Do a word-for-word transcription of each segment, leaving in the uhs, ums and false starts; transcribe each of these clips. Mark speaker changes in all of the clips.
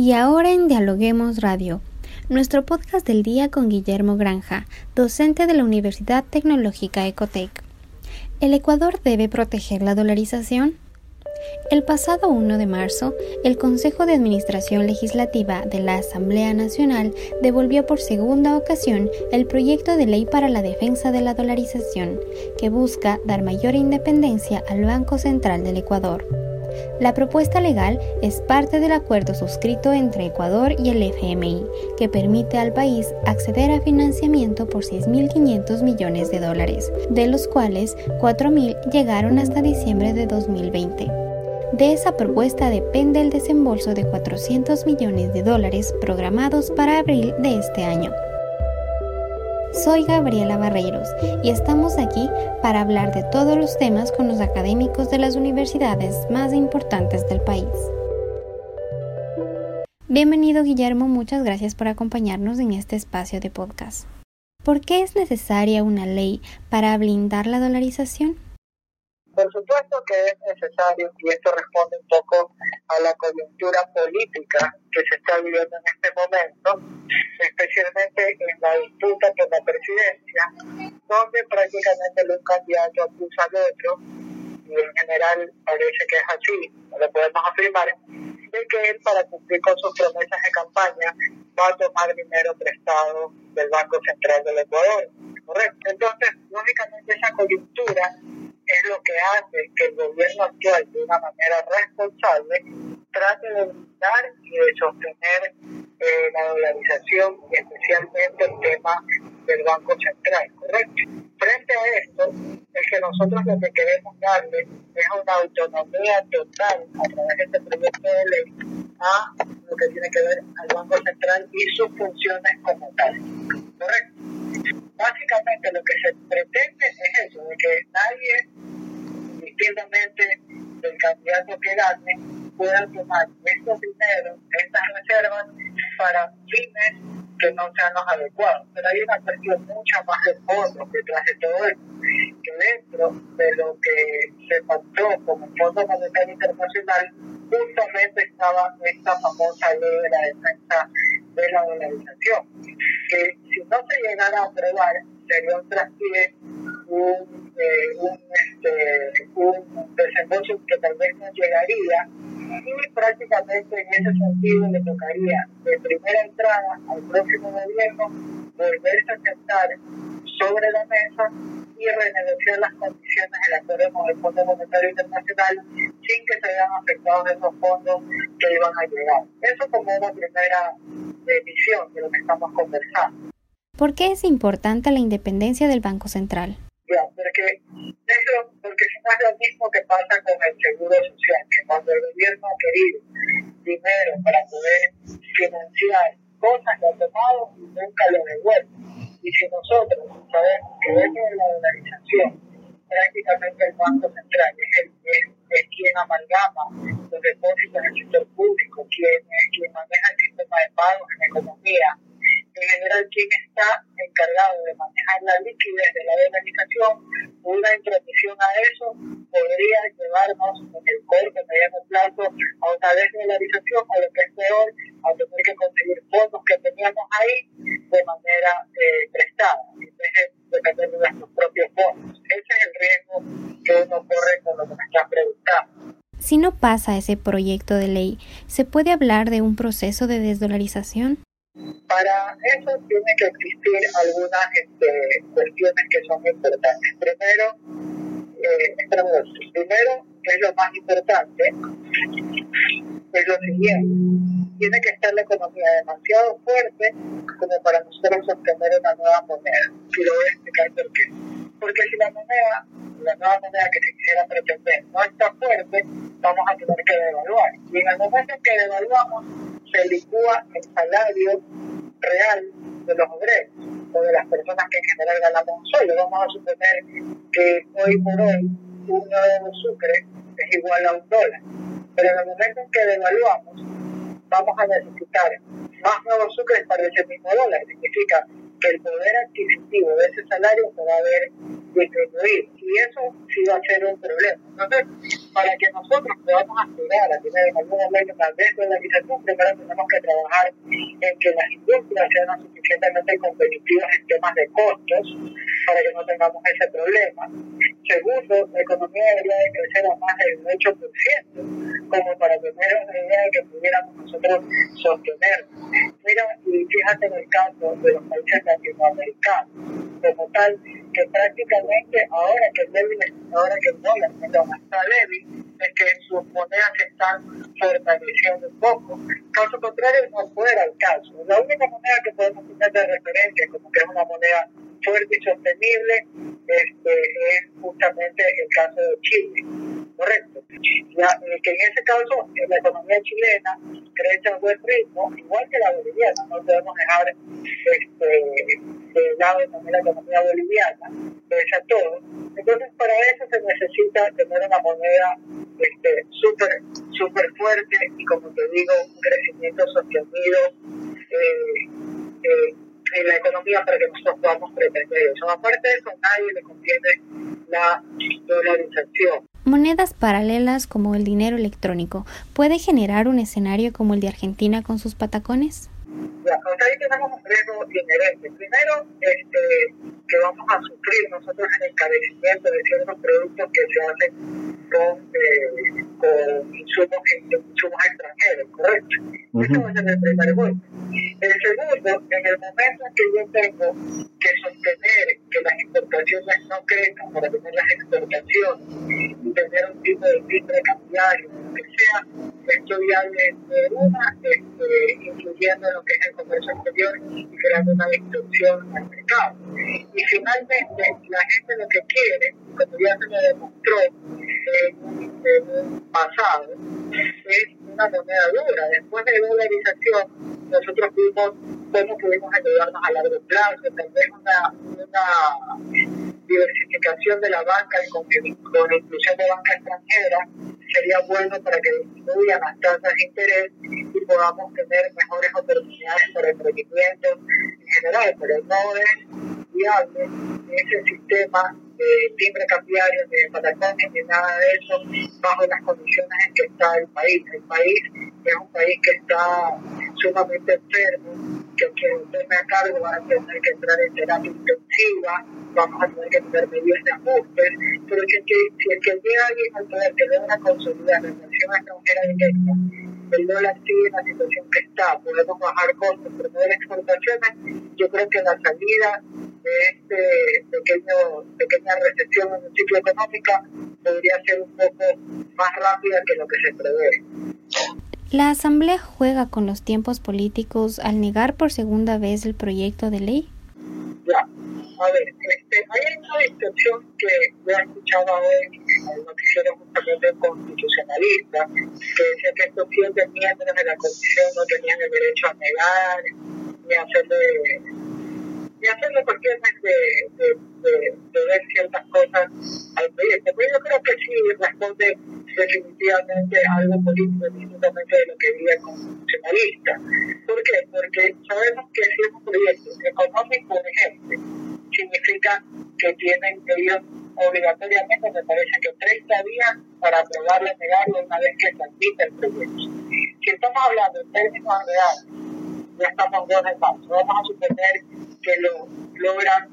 Speaker 1: Y ahora en Dialoguemos Radio, nuestro podcast del día con Guillermo Granja, docente de la Universidad Tecnológica Ecotec. ¿El Ecuador debe proteger la dolarización? El pasado primero de marzo, el Consejo de Administración Legislativa de la Asamblea Nacional devolvió por segunda ocasión el proyecto de ley para la defensa de la dolarización, que busca dar mayor independencia al Banco Central del Ecuador. La propuesta legal es parte del acuerdo suscrito entre Ecuador y el F M I, que permite al país acceder a financiamiento por seis mil quinientos millones de dólares, de los cuales cuatro mil llegaron hasta diciembre de dos mil veinte. De esa propuesta depende el desembolso de cuatrocientos millones de dólares programados para abril de este año. Soy Gabriela Barreiros y estamos aquí para hablar de todos los temas con los académicos de las universidades más importantes del país. Bienvenido, Guillermo, muchas gracias por acompañarnos en este espacio de podcast. ¿Por qué es necesaria una ley para blindar la dolarización?
Speaker 2: Por supuesto que es necesario, y esto responde un poco a la coyuntura política que se está viviendo en este momento, especialmente en la disputa por la presidencia, donde prácticamente un candidato acusa al otro, y en general parece que es así, no lo podemos afirmar, de que él, para cumplir con sus promesas de campaña, va a tomar dinero prestado del Banco Central del Ecuador. ¿Correcto? Entonces, lógicamente, esa coyuntura es lo que hace que el gobierno actual, de una manera responsable, trate de blindar y de sostener eh, la dolarización, y especialmente el tema del Banco Central, ¿correcto? Frente a esto, es que nosotros lo que queremos darle es una autonomía total a través de este proyecto de ley a lo que tiene que ver al Banco Central y sus funciones como tal, ¿correcto? Básicamente lo que se pretende es eso, de que nadie, distintamente del candidato que gane, pueda tomar estos dineros, estas reservas, para fines que no sean los adecuados. Pero hay una cuestión mucho más de fondo detrás de todo esto, que dentro de lo que se pactó con el Fondo Monetario Internacional, justamente estaba esta famosa ley de la defensa de la dolarización, que si no se llegara a aprobar, sería un traspié, un, eh, un, este, un desembolso que tal vez no llegaría, y prácticamente en ese sentido le tocaría de primera entrada al próximo gobierno volverse a sentar sobre la mesa y renegociar las condiciones del acuerdo con el Fondo Monetario Internacional sin que se vean afectados esos fondos que iban a llegar. Eso como una primera visión de lo que estamos conversando.
Speaker 1: ¿Por qué es importante la independencia del Banco Central?
Speaker 2: Ya, porque, eso, porque si no es lo mismo que pasa con el seguro social, que cuando el gobierno ha querido dinero para poder financiar cosas que ha tomado y nunca lo devuelve. Y si nosotros sabemos que dentro de la dolarización prácticamente el Banco Central es, el, es, es quien amalgama los depósitos en el sector público, quien, quien maneja el sistema de pagos en la economía, en general quien está encargado de manejar la liquidez de la dolarización, una intromisión a eso podría llevarnos en el corto, mediano plazo a una desdolarización, o lo que es peor, a tener que conseguir fondos que teníamos ahí de manera eh, prestada, en vez de depender de nuestros propios fondos. Ese es el riesgo que uno corre con lo que me estás preguntando.
Speaker 1: Si no pasa ese proyecto de ley, ¿se puede hablar de un proceso de desdolarización?
Speaker 2: Para eso tiene que existir algunas este, cuestiones que son importantes. Primero, eh, primero, que es lo más importante, es lo siguiente: tiene que estar la economía demasiado fuerte como para nosotros sostener una nueva moneda. Y lo voy a explicar por qué. Porque si la moneda, la nueva moneda que se quisiera pretender, no está fuerte, vamos a tener que devaluar. Y en el momento en que devaluamos, se licúa el salario real de los obreros o de las personas que en general ganamos un sueldo. Vamos a suponer que hoy por hoy un nuevo sucre es igual a un dólar, pero en el momento en que devaluamos vamos a necesitar más nuevos sucres para ese mismo dólar. Significa que el poder adquisitivo de ese salario se va a ver disminuido, y eso sí va a ser un problema. Entonces, para que nosotros podamos aspirar a tener alguna desdolarización, primero tenemos que trabajar en que las industrias sean suficientemente competitivas en temas de costos para que no tengamos ese problema. Segundo, la economía debería de crecer a más del ocho por ciento, como para tener una idea de que pudiéramos nosotros sostener. Mira, y fíjate en el caso de los países latinoamericanos, como tal, que prácticamente ahora que el débil, ahora que el dólar está débil, es que sus monedas se están fortaleciendo un poco. Caso contrario, no fuera el caso. La única moneda que podemos tener de referencia, como que es una moneda fuerte y sostenible, este, es justamente el caso de Chile, ¿correcto? Ya, eh, que en ese caso, en la economía chilena crece a buen ritmo, igual que la boliviana, no podemos dejar este, de lado también la economía boliviana, pese a todo. Entonces, para eso se necesita tener una moneda este, súper súper fuerte y, como te digo, un crecimiento sostenido eh, eh, en la economía para que nosotros podamos pretender eso. Aparte de eso, a nadie le conviene la dolarización.
Speaker 1: Monedas paralelas como el dinero electrónico, ¿puede generar un escenario como el de Argentina con sus patacones?
Speaker 2: Ya, pues ahí tenemos un riesgo inherente. Primero, este, que vamos a sufrir nosotros en el encarecimiento de ciertos productos que se hacen con, eh, con insumos, insumos extranjeros, ¿correcto? Uh-huh. Ese va a ser el primer golpe. El segundo, en el momento en que yo tengo que sostener que las importaciones no crezcan para tener las exportaciones y tener un tipo de timbre cambiario, lo que sea, esto ya de, de una, este, influyendo en lo que es el comercio exterior y creando una distorsión al mercado. Y finalmente, la gente lo que quiere, como ya se me demostró en un pasado, es una moneda dura. Después de dolarización, nosotros vimos cómo pudimos endeudarnos a largo plazo, tal vez una, una diversificación de la banca y con, con la inclusión de banca extranjera sería bueno para que disminuyan las tasas de interés y podamos tener mejores oportunidades para emprendimiento en general, pero no es viable ese sistema de timbre cambiario, de patacones, ni nada de eso, bajo las condiciones en que está el país. El país es un país que está sumamente enfermo, que quien tome a cargo va a tener que entrar en terapia intensiva, vamos a tener que tener medidas de ajustes, pero si el que, si el que llega alguien al poder que logra consolidar la inversión extranjera directa, el dólar sigue en la situación que está, podemos bajar costos, promover exportaciones, yo creo que la salida de este pequeño, pequeña recesión en el ciclo económico podría ser un poco más rápida que lo que se prevé.
Speaker 1: ¿La Asamblea juega con los tiempos políticos al negar por segunda vez el proyecto de ley?
Speaker 2: Ya, a ver, este, hay una discusión que yo he escuchado hoy en el noticiero justamente constitucionalista, que decía que estos siete miembros de la comisión no tenían el derecho a negar ni a hacerle, ni a hacerle cuestiones de, de, de, de ver ciertas cosas al proyecto. Pero yo creo que sí responde definitivamente algo político, distintivamente de lo que diría el constitucionalista. ¿Por qué? Porque sabemos que si es un proyecto económico urgente, significa que tienen ellos obligatoriamente, me parece que treinta días para aprobarlo y negarlo una vez que se admite el proyecto. Si estamos hablando en términos reales, ya estamos dos de marzo, vamos a suponer que lo logran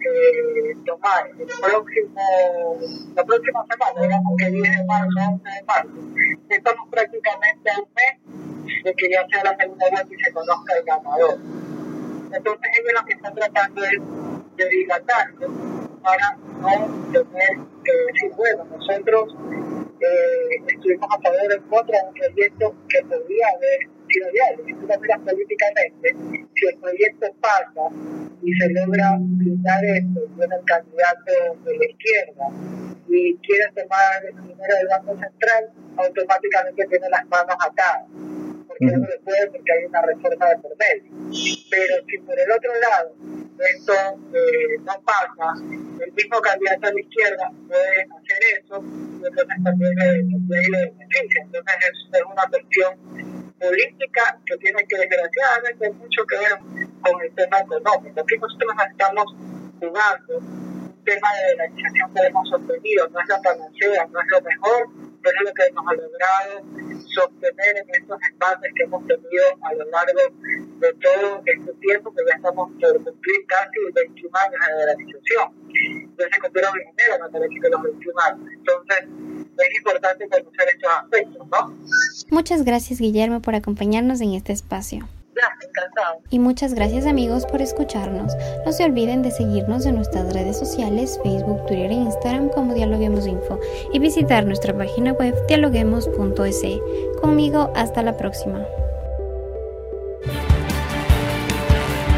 Speaker 2: eh, tomar el próximo, la próxima semana, digamos que diez de marzo, once de marzo, estamos prácticamente a un mes de que ya sea la segunda vez que se conozca el ganador. Entonces ellos lo que están tratando es de dilatarlo para no tener que decir, bueno, nosotros eh, estuvimos a favor o en contra de un proyecto que podría haber sido viable. Si tú lo miras políticamente, si el proyecto pasa y se logra blindar esto, viene el candidato de la izquierda y quiere tomar el dinero del Banco Central, automáticamente tiene las manos atadas. Porque no se puede, porque hay una reforma de por medio. Pero si por el otro lado esto eh, no pasa, el mismo candidato a la izquierda puede hacer eso, y entonces también le beneficia. Entonces es, es una cuestión política que tiene que desgraciadamente mucho que ver con el tema económico. Aquí nosotros estamos jugando un tema de dolarización que hemos obtenido, no es la panacea, no es lo mejor, es lo que nos ha logrado sostener en estos empates que hemos tenido a lo largo de todo este tiempo, que ya estamos por cumplir casi veintiún años de la organización. Ya se cumplieron en enero, me parece que los veintiún años. Entonces, es importante conocer estos aspectos, ¿no?
Speaker 1: Muchas gracias, Guillermo, por acompañarnos en este espacio.
Speaker 2: Ya, encantado.
Speaker 1: Y muchas gracias, amigos, por escucharnos. No se olviden de seguirnos en nuestras redes sociales, Facebook, Twitter e Instagram como Dialoguemos Info y visitar nuestra página web dialoguemos punto es. Conmigo, hasta la próxima.